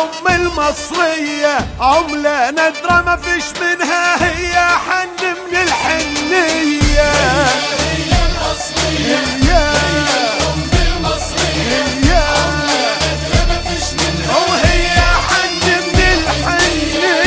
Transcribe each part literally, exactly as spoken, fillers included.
الأم المصرية عملة نادرة ما فيش منها، هي حن من الحنية. هي الأصلية، هي الأم المصرية، هي عملة نادرة ما فيش منها، وهي حن من الحنية.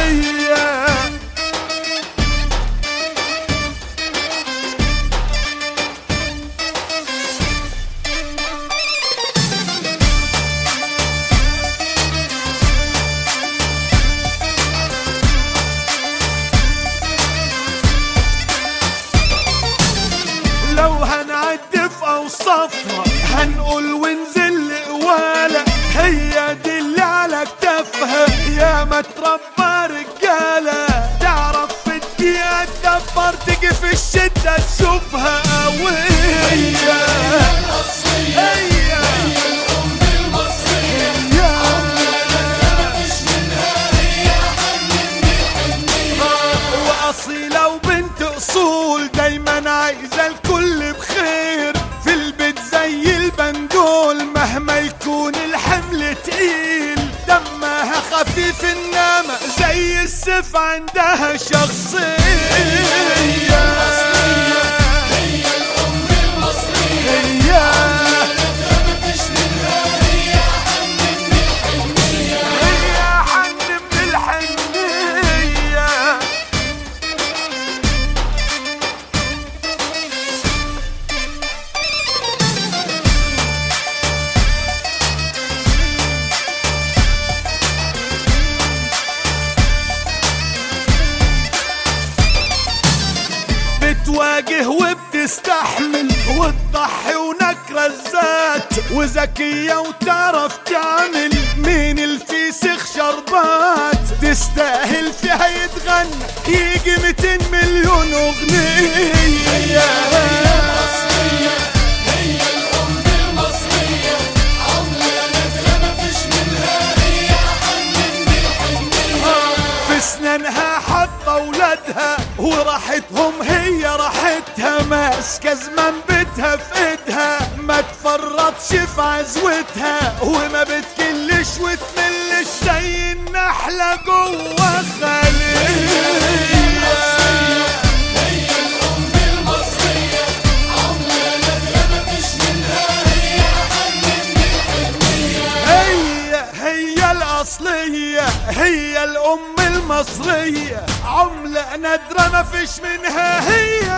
لو هنعد في اوصافها هنقول ونزل قوالة، هي دي اللي على كتافها يا ما تربى رجالة، تعرف في الدقيقة تدبر تيجي في الشدة تشوفها قوية. هي الأصلية، هي هي الأم المصرية، هي عملة نادرة ما فيش منها، هي حن من الحنية. وأصيلة وبنت أصول دايما عايزة الكل بخير، في البيت زي البندول مهما يكون الحمل تقيل، دمها خفيف إنما زي السيف عندها شخصية. هي الأم المصرية، هي نادرة ما فيش منها، هي حن من الحنية. هي حن من الحنية. بتواجه وبتستحمل وتضحي ونكرة الذات، وذكية وتعرف تعمل مين الفيسخ شربات، تستاهل فيها يتغنى يجي ميتين مليون أغنية. هي الأصلية، هي الأم المصرية، عملة نادرة ما فيش منها، هي حن من الحنية. في اسنانها حاطة ولادها وراحتهم هي راحتها، ماسكة زمان بيتها في ايدها ما تفرطش في عزوتها، وما بتكلش وتملش زي النحلة جوا خلية. هي الأم المصرية، عملة نادرة ما فيش منها، هي حن من الحنية. هي هي الأصلية، هي الأم المصرية، عملة نادرة ما فيش منها، هي